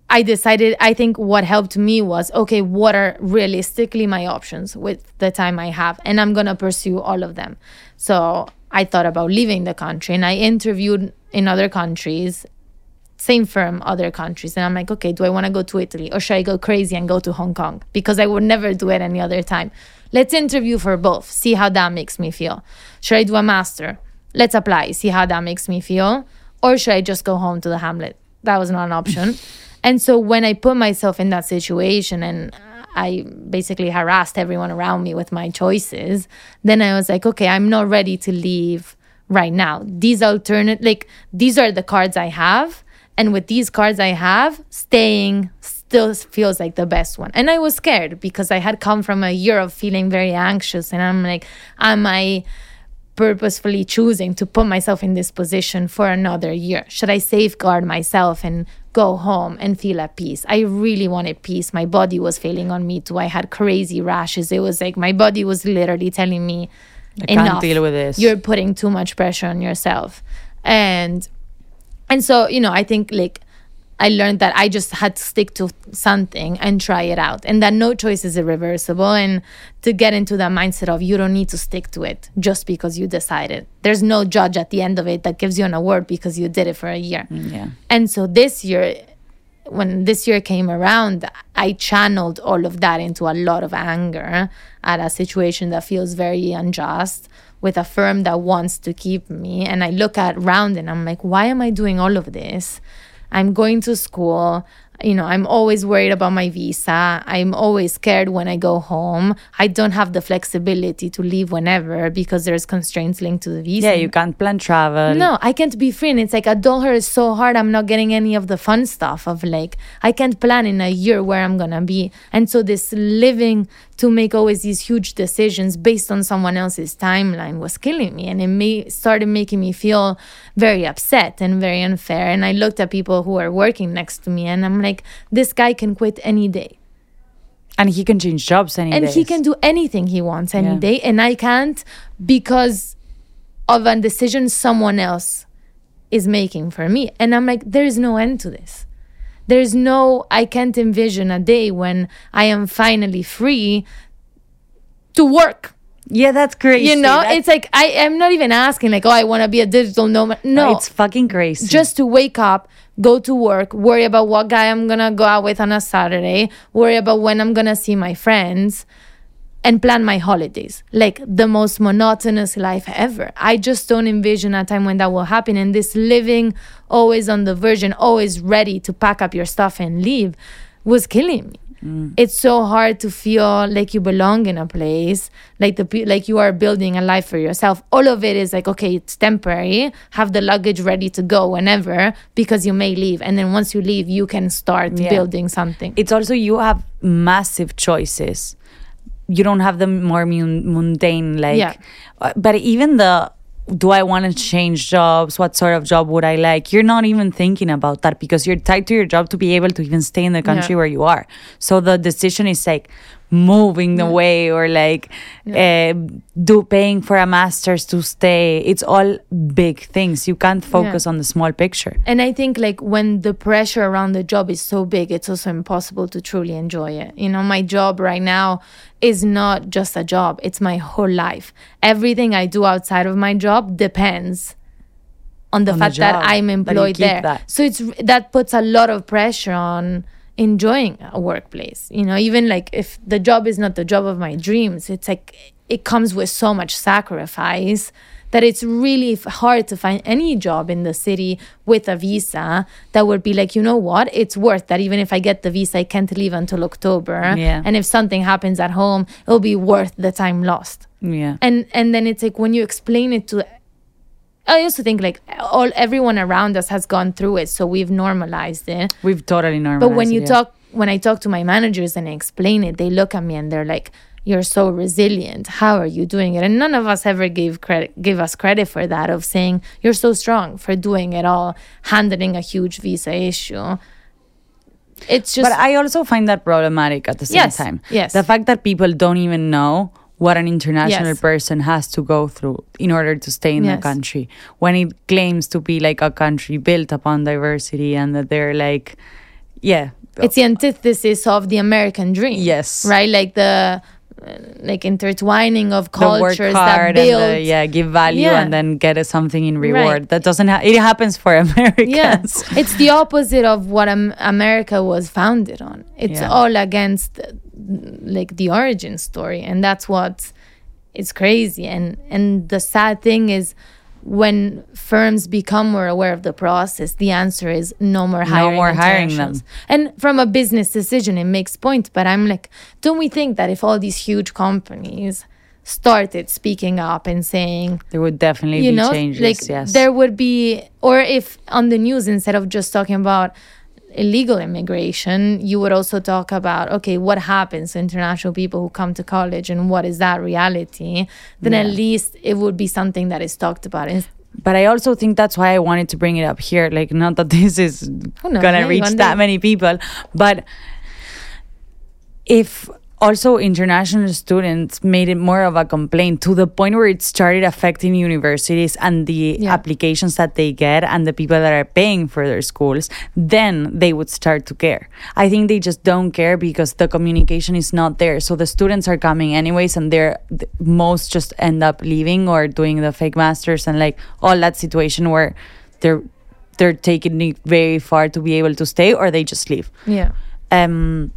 I decided, I think what helped me was, okay, what are realistically my options with the time I have? And I'm going to pursue all of them. So I thought about leaving the country, and I interviewed in other countries, same firm, other countries. And I'm like, okay, do I want to go to Italy, or should I go crazy and go to Hong Kong? Because I would never do it any other time. Let's interview for both, see how that makes me feel. Should I do a master? Let's apply, see how that makes me feel. Or should I just go home to the Hamlet? That was not an option. And so when I put myself in that situation and I basically harassed everyone around me with my choices, then I was like, okay, I'm not ready to leave right now. These alternate, like, these are the cards I have. And with these cards I have, staying still feels like the best one. And I was scared because I had come from a year of feeling very anxious. And I'm like, am I purposefully choosing to put myself in this position for another year? Should I safeguard myself and go home and feel at peace? I really wanted peace. My body was failing on me too. I had crazy rashes. It was like my body was literally telling me, I enough. can't deal with this. You're putting too much pressure on yourself. And and so, you know, I think like I learned that I just had to stick to something and try it out, and that no choice is irreversible, and to get into that mindset of you don't need to stick to it just because you decided. There's no judge at the end of it that gives you an award because you did it for a year. Yeah. And so this year, when this year came around, I channeled all of that into a lot of anger at a situation that feels very unjust with a firm that wants to keep me. And I look at around and I'm like, why am I doing all of this? I'm going to school. You know, I'm always worried about my visa. I'm always scared when I go home. I don't have the flexibility to leave whenever because there's constraints linked to the visa. Yeah, you can't plan travel. No, I can't be free. And it's like adulthood is so hard. I'm not getting any of the fun stuff of like, I can't plan in a year where I'm going to be. And so this living to make always these huge decisions based on someone else's timeline was killing me. And it may, started making me feel very upset and very unfair. And I looked at people who are working next to me and I'm like, this guy can quit any day. And he can change jobs any day. And days. he can do anything he wants any Yeah. day. And I can't because of a decision someone else is making for me. And I'm like, there is no end to this. There's no, I can't envision a day when I am finally free to work. Yeah, that's crazy. You know, That's- it's like, I am not even asking like, oh, I want to be a digital nomad. No, It's fucking crazy. just to wake up, go to work, worry about what guy I'm going to go out with on a Saturday, worry about when I'm going to see my friends, and plan my holidays. Like the most monotonous life ever. I just don't envision a time when that will happen. And this living always on the verge and always ready to pack up your stuff and leave was killing me. Mm. It's so hard to feel like you belong in a place, like the pe- like you are building a life for yourself. All of it is like, okay, it's temporary. Have the luggage ready to go whenever because you may leave. And then once you leave, you can start Yeah. building something. It's also, you have massive choices. You don't have the more mun- mundane, like, Yeah. uh, but even the, do I want to change jobs? What sort of job would I like? You're not even thinking about that because you're tied to your job to be able to even stay in the country Yeah. where you are. So the decision is like moving Yeah. away or like Yeah. uh, do paying for a master's to stay. It's all big things. You can't focus Yeah. on the small picture. And I think like when the pressure around the job is so big, it's also impossible to truly enjoy it. You know, my job right now is not just a job. It's my whole life. Everything I do outside of my job depends on the On the fact that job, I'm that you employed keep there. that. So it's that puts a lot of pressure on enjoying a workplace. You know, even like if the job is not the job of my dreams, it's like it comes with so much sacrifice that it's really f- hard to find any job in the city with a visa that would be like, you know what, it's worth that. Even if I get the visa, I can't leave until October. Yeah. And if something happens at home, it'll be worth the time lost. Yeah. And and then it's like when you explain it to, I also think like all everyone around us has gone through it, so we've normalized it. We've totally normalized But when it, you yeah. talk, when I talk to my managers and I explain it, they look at me and they're like, "You're so resilient. How are you doing it?" And none of us ever gave credit, give us credit for that, of saying you're so strong for doing it all, handling a huge visa issue. It's just, But I also find that problematic at the same Yes, time. yes. The fact that people don't even know what an international Yes. person has to go through in order to stay in Yes. the country, when it claims to be like a country built upon diversity, and that they're like, yeah, it's the antithesis of the American dream. Yes. Right? Like the uh, like intertwining of The work cultures hard that build. and the, yeah, give value Yeah. and then get a something in reward. Right. That doesn't ha- it happens for Americans. Yeah, it's the opposite of what um, America was founded on. It's Yeah. all against uh, like the origin story, and that's what it's crazy. And and the sad thing is, when firms become more aware of the process, the answer is no more hiring. No more hiring internationals. them. And from a business decision, it makes point. But I'm like, don't we think that if all these huge companies started speaking up and saying, There would definitely you be know, changes. like yes. there would be, or if on the news, instead of just talking about illegal immigration, you would also talk about, okay, what happens to international people who come to college and what is that reality, then Yeah. at least it would be something that is talked about. And But I also think that's why I wanted to bring it up here. Like, not that this is Who knows, gonna maybe reach one that day. many people, but if also international students made it more of a complaint to the point where it started affecting universities and the Yeah. applications that they get and the people that are paying for their schools, then they would start to care. I think they just don't care because the communication is not there. So the students are coming anyways, and they're th- most just end up leaving or doing the fake masters and like all that situation where they're they're taking it very far to be able to stay, or they just leave. yeah, Um,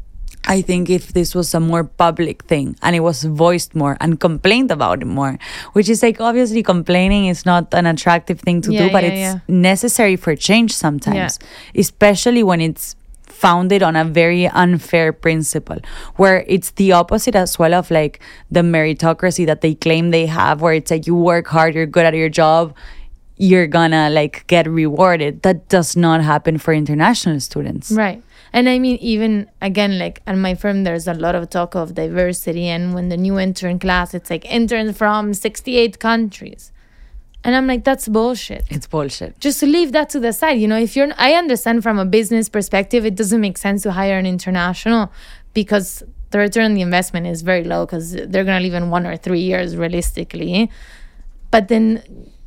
I think if this was a more public thing and it was voiced more and complained about it more, which is like, obviously complaining is not an attractive thing to Yeah, do, but yeah, it's yeah. necessary for change sometimes, especially when it's founded on a very unfair principle where it's the opposite as well of like the meritocracy that they claim they have, where it's like you work hard, you're good at your job, you're gonna like get rewarded. That does not happen for international students. right. And I mean, even again, like at my firm, there's a lot of talk of diversity. And when the new intern class, it's like interns from sixty-eight countries. And I'm like, that's bullshit. It's bullshit. Just leave that to the side. You know, if you're, I understand from a business perspective, it doesn't make sense to hire an international because the return on the investment is very low because they're going to leave in one or three years realistically. But then,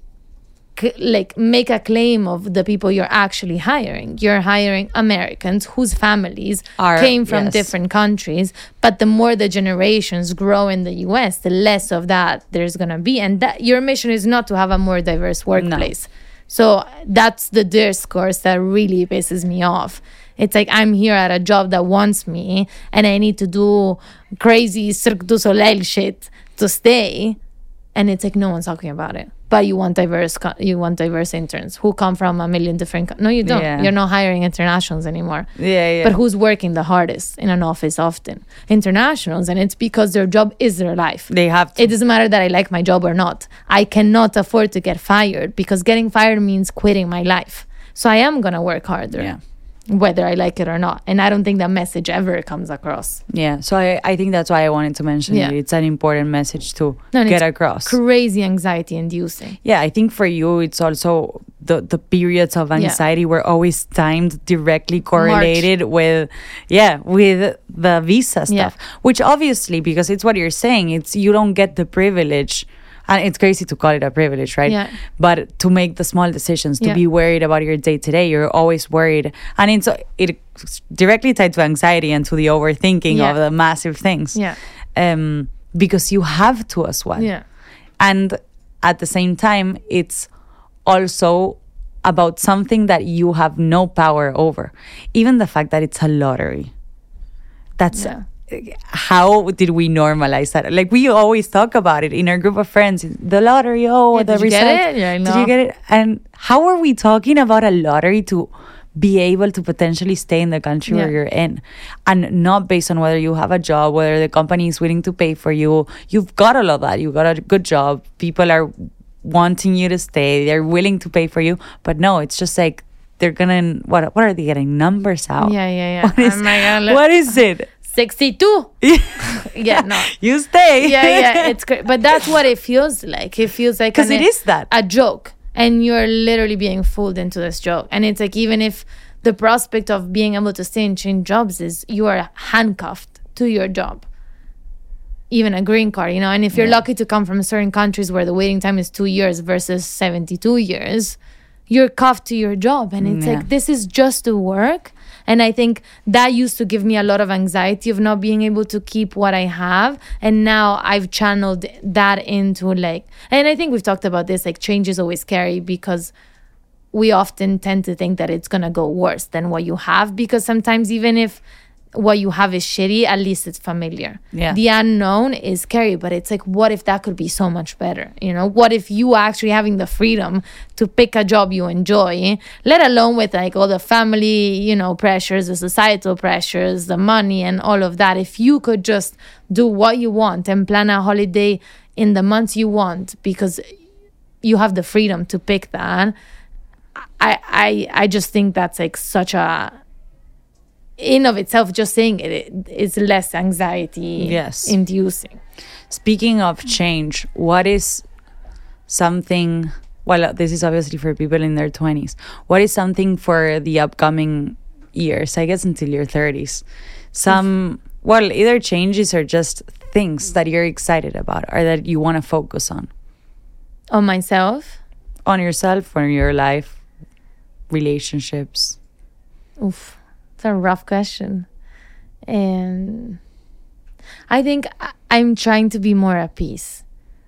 c- like, make a claim of the people you're actually hiring. You're hiring Americans whose families Are- came from yes. different countries. But the more the generations grow in the U S, the less of that there's going to be. And that your mission is not to have a more diverse workplace. So that's the discourse that really pisses me off. It's like I'm here at a job that wants me and I need to do crazy Cirque du Soleil shit to stay. And it's like no one's talking about it. But you want diverse co- you want diverse interns who come from a million different co- No, you don't. Yeah. You're not hiring internationals anymore. Yeah, yeah. But who's working the hardest in an office often? Internationals, and it's because their job is their life. They have to. It doesn't matter that I like my job or not. I cannot afford to get fired because getting fired means quitting my life. So I am going to work harder, Yeah. whether I like it or not. And I don't think that message ever comes across. Yeah, so I, I think that's why I wanted to mention Yeah. it. It's an important message to No, and get it's across. Crazy anxiety inducing. Yeah, I think for you, it's also the, the periods of anxiety were always timed directly correlated with, yeah, with the visa stuff. Yeah. Which obviously, because it's what you're saying, it's you don't get the privilege. And it's crazy to call it a privilege, right? Yeah. But to make the small decisions, to Yeah. be worried about your day to day, you're always worried. And it's it's directly tied to anxiety and to the overthinking Yeah. of the massive things. Yeah. Um, because you have to as well. Yeah. And at the same time, it's also about something that you have no power over. Even the fact that it's a lottery. That's Yeah. how did we normalize that? Like we always talk about it in our group of friends. The lottery, oh, Yeah, the did you get results. it? Yeah, I Did know. you get it? And how are we talking about a lottery to be able to potentially stay in the country where Yeah. you're in, and not based on whether you have a job, whether the company is willing to pay for you? You've got all of that. You've got a good job. People are wanting you to stay. They're willing to pay for you. But no, it's just like they're gonna what? What are they getting numbers out? Yeah, yeah, yeah. What is, Oh my God, look. what is it? sixty-two. Yeah, no. You stay. Yeah, yeah, it's great. But that's what it feels like. It feels like 'Cause an- it is that. a joke. And you're literally being fooled into this joke. And it's like even if the prospect of being able to stay and change jobs is you are handcuffed to your job. Even a green card, you know, and if you're lucky to come from certain countries where the waiting time is two years versus seventy-two years, you're cuffed to your job. And it's Yeah. like, this is just to work. And I think that used to give me a lot of anxiety of not being able to keep what I have. And now I've channeled that into like, and I think we've talked about this, like change is always scary because we often tend to think that it's going to go worse than what you have, because sometimes even if what you have is shitty, at least it's familiar. Yeah. The unknown is scary, but it's like, what if that could be so much better? You know, what if you actually having the freedom to pick a job you enjoy, let alone with like all the family, you know, pressures, the societal pressures, the money and all of that. If you could just do what you want and plan a holiday in the months you want because you have the freedom to pick that, I I, I just think that's like such a, in of itself, just saying it, it is less anxiety yes. inducing. Speaking of change, what is something, well, this is obviously for people in their twenties, what is something for the upcoming years, I guess until your thirties, some, well, either changes or just things that you're excited about or that you want to focus on? On myself? On yourself, on your life, relationships? Oof. It's a rough question. And I think I'm trying to be more at peace,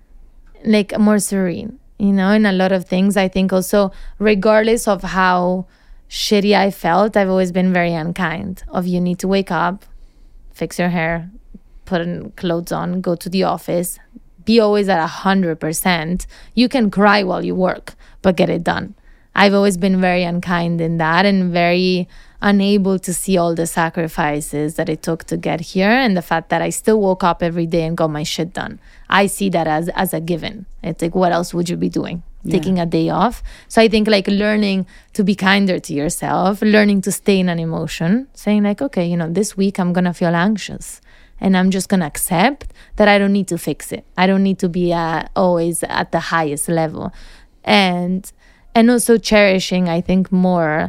like more serene, you know, in a lot of things. I think also, regardless of how shitty I felt, I've always been very unkind of you need to wake up, fix your hair, put on clothes on, go to the office, be always at a hundred percent. You can cry while you work, but get it done. I've always been very unkind in that and very unable to see all the sacrifices that it took to get here, and the fact that I still woke up every day and got my shit done. I see that as as a given. It's like, what else would you be doing? Yeah. Taking a day off. So I think like learning to be kinder to yourself, learning to stay in an emotion, saying like, okay, you know, this week I'm going to feel anxious and I'm just going to accept that I don't need to fix it. I don't need to be uh, always at the highest level. And and also cherishing, I think, more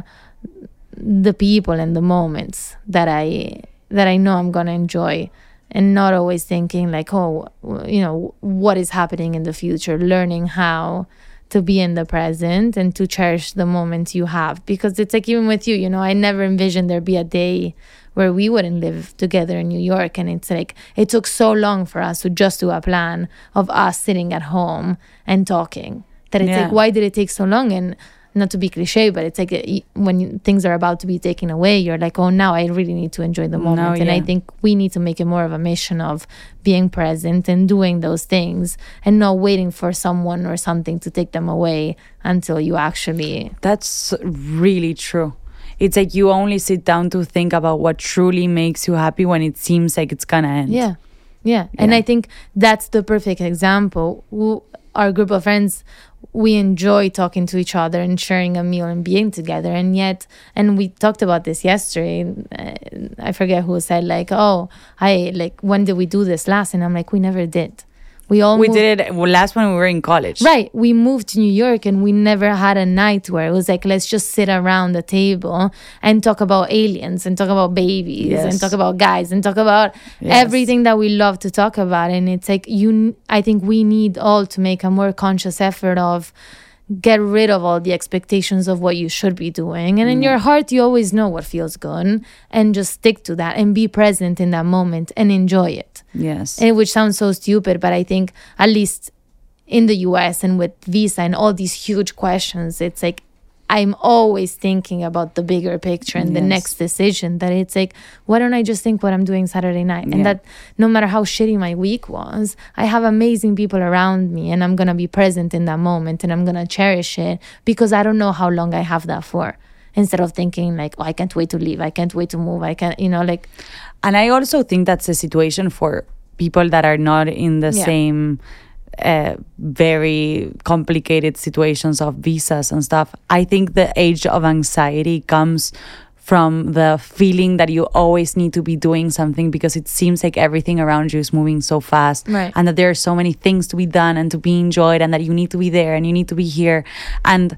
the people and the moments that I that I know I'm gonna enjoy, and not always thinking like, oh, you know, what is happening in the future. Learning how to be in the present and to cherish the moments you have, because it's like, even with you, you know, I never envisioned there'd be a day where we wouldn't live together in New York, and it's like it took so long for us to just do a plan of us sitting at home and talking that it's yeah. like, why did it take so long? And not to be cliche, but it's like when things are about to be taken away, you're like, oh, now I really need to enjoy the moment. No, and yeah. I think we need to make it more of a mission of being present and doing those things and not waiting for someone or something to take them away until you actually... That's really true. It's like you only sit down to think about what truly makes you happy when it seems like it's gonna end. Yeah, yeah. And yeah. I think that's the perfect example. Our group of friends, we enjoy talking to each other and sharing a meal and being together. And yet, and we talked about this yesterday, uh, I forget who said like, oh, I like, when did we do this last? And I'm like, we never did. We all we moved, did it well, last when we were in college. Right. We moved to New York and we never had a night where it was like, let's just sit around the table and talk about aliens and talk about babies yes. and talk about guys and talk about yes. everything that we love to talk about. And it's like, you, I think we need all to make a more conscious effort of get rid of all the expectations of what you should be doing. And in mm. your heart, you always know what feels good, and just stick to that and be present in that moment and enjoy it. Yes. And which sounds so stupid, but I think at least in the U S and with visa and all these huge questions, it's like I'm always thinking about the bigger picture and yes. the next decision, that it's like, why don't I just think what I'm doing Saturday night? And yeah. that no matter how shitty my week was, I have amazing people around me and I'm going to be present in that moment and I'm going to cherish it, because I don't know how long I have that for. Instead of thinking like, oh, I can't wait to leave. I can't wait to move. I can't, you know, like. And I also think that's a situation for people that are not in the yeah. same... Uh, very complicated situations of visas and stuff. I think the age of anxiety comes from the feeling that you always need to be doing something, because it seems like everything around you is moving so fast, right. and that there are so many things to be done and to be enjoyed, and that you need to be there and you need to be here. And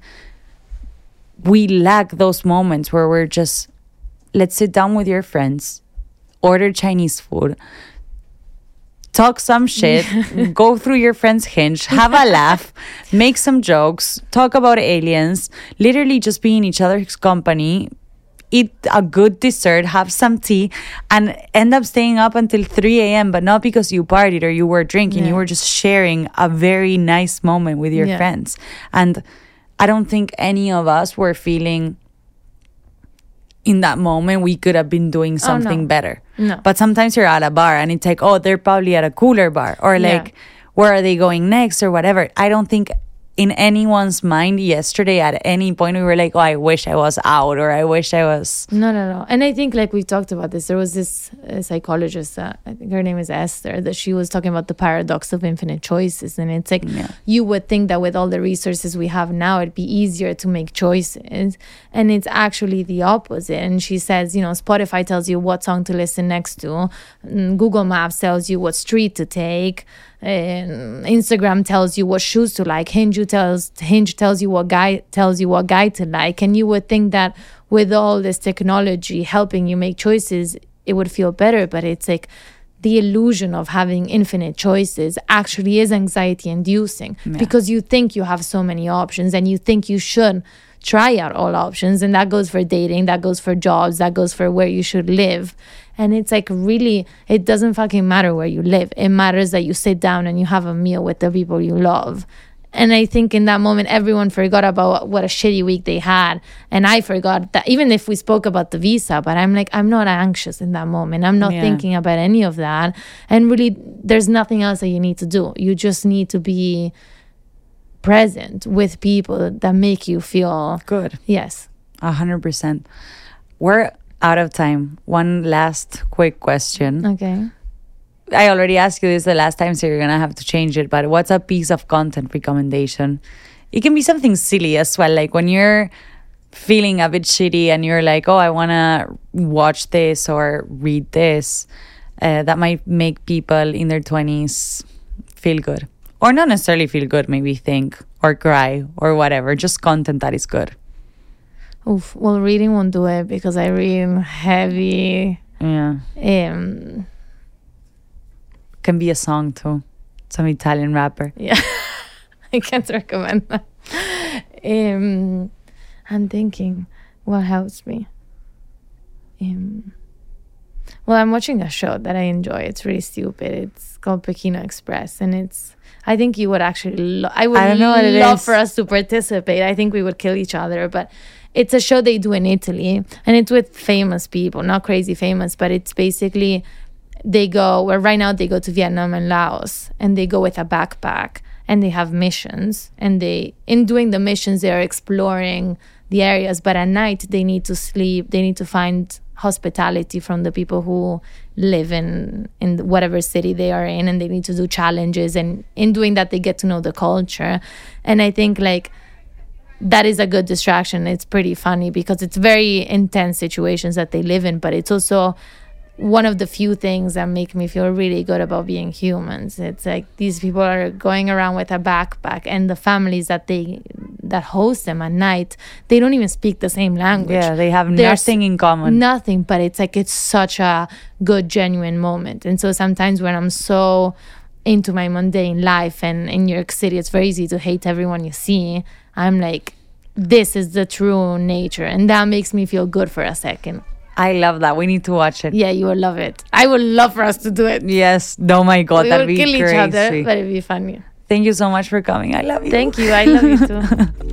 we lack those moments where we're just, let's sit down with your friends, order Chinese food, talk some shit, go through your friend's Hinge, have a laugh, make some jokes, talk about aliens, literally just be in each other's company, eat a good dessert, have some tea, and end up staying up until three a.m., but not because you partied or you were drinking. Yeah. You were just sharing a very nice moment with your Yeah. friends. And I don't think any of us were feeling in that moment we could have been doing something Oh, no. better. No. But sometimes you're at a bar and it's like, oh, they're probably at a cooler bar, or like, Yeah. where are they going next, or whatever. I don't think in anyone's mind yesterday at any point we were like, oh, I wish I was out, or I wish I was. No, no, no. And I think, like, we talked about this. There was this uh, psychologist, uh, I think her name is Esther, that she was talking about the paradox of infinite choices. And it's like, Yeah. you would think that with all the resources we have now, it'd be easier to make choices. And it's actually the opposite. And she says, you know, Spotify tells you what song to listen next to, and Google Maps tells you what street to take. And Instagram tells you what shoes to like. Hinge tells Hinge tells you what guy tells you what guy to like. And you would think that with all this technology helping you make choices, it would feel better. But it's like the illusion of having infinite choices actually is anxiety inducing, Yeah. because you think you have so many options and you think you should try out all options. And that goes for dating, that goes for jobs, that goes for where you should live. And it's like, really, it doesn't fucking matter where you live. It matters that you sit down and you have a meal with the people you love. And I think in that moment, everyone forgot about what a shitty week they had. And I forgot that, even if we spoke about the visa, but I'm like, I'm not anxious in that moment. I'm not Yeah. thinking about any of that. And really, there's nothing else that you need to do. You just need to be present with people that make you feel Good. yes. A hundred percent. We're out of time. One last quick question. Okay. I already asked you this the last time, so you're gonna have to change it. But what's a piece of content recommendation? It can be something silly as well, like when you're feeling a bit shitty and you're like, oh, I wanna watch this or read this. Uh, that might make people in their twenties feel good, or not necessarily feel good. Maybe think or cry or whatever. Just content that is good. Oof. Well, reading won't do it because I read heavy. Yeah, Um. can be a song too. Some Italian rapper. Yeah. I can't recommend that. Um. I'm thinking, what helps me? Um. Well, I'm watching a show that I enjoy. It's really stupid. It's called Pekino Express, and it's. I think you would actually. Lo- I would I don't know what it love is. for us to participate. I think we would kill each other, but it's a show they do in Italy, and it's with famous people, not crazy famous, but it's basically they go. Well, right now they go to Vietnam and Laos, and they go with a backpack, and they have missions, and they in doing the missions they are exploring the areas, but at night they need to sleep. They need to find hospitality from the people who live in in whatever city they are in, and they need to do challenges, and in doing that they get to know the culture. And I think like that is a good distraction. It's pretty funny because it's very intense situations that they live in, but it's also one of the few things that make me feel really good about being humans. It's like these people are going around with a backpack, and the families that they that host them at night, they don't even speak the same language. Yeah, they have There's nothing in common. Nothing, but it's like it's such a good, genuine moment. And so sometimes when I'm so into my mundane life, and in New York City, it's very easy to hate everyone you see. I'm like, this is the true nature, and that makes me feel good for a second. I love that. We need to watch it. Yeah, you will love it. I would love for us to do it. Yes. Oh my God, We that'd will be kill crazy. each other, but it'd be funny. Thank you so much for coming. I love you. Thank you. I love you too.